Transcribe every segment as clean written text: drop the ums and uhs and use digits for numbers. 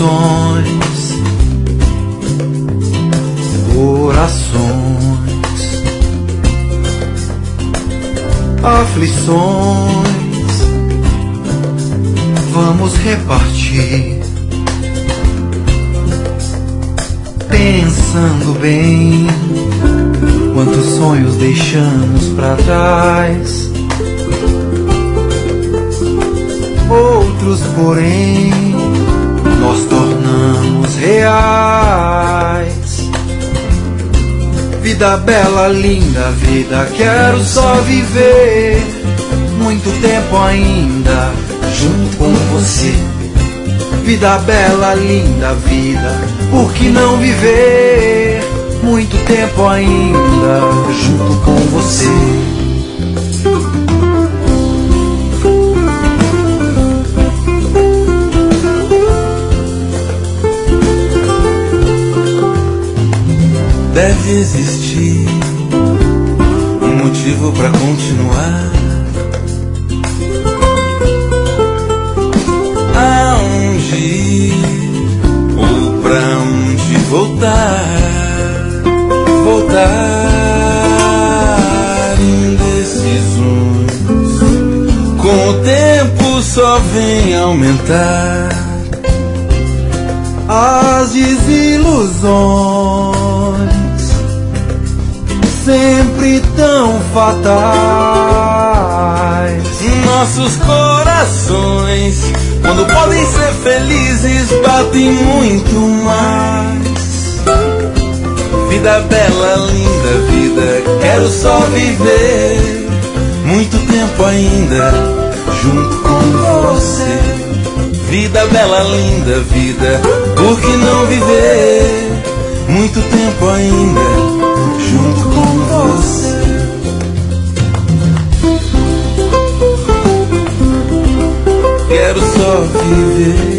ilusões, corações, aflições, vamos repartir, pensando bem quantos sonhos deixamos pra trás. Outros, porém, nós tornamos reais. Vida bela, linda, vida, quero só viver muito tempo ainda junto com você. Vida bela, linda, vida, por que não viver muito tempo ainda junto com você? Deve existir um motivo pra continuar. Aonde ir ou pra onde voltar? Voltar, indecisões com o tempo só vem aumentar. As desilusões sempre tão fatais. Nossos corações, quando podem ser felizes, batem muito mais. Vida bela, linda, vida, quero só viver muito tempo ainda junto com você. Vida bela, linda, vida, por que não viver muito tempo ainda junto com você? Quero só viver.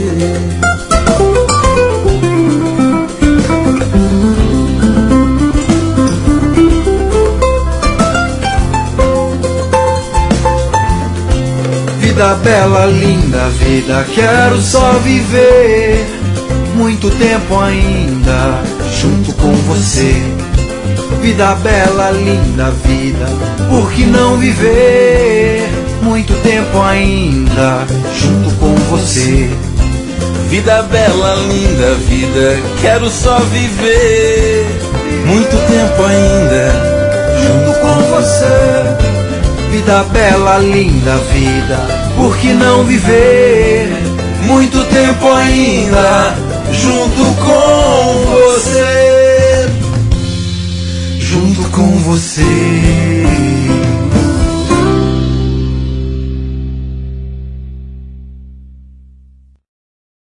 Vida bela, linda, vida, quero só viver muito tempo ainda junto com você. Vida bela, linda, vida, por que não viver muito tempo ainda junto com você? Vida bela, linda, vida, quero só viver muito tempo ainda junto com você. Vida bela, linda, vida, por que não viver muito tempo ainda junto com você? Junto com você.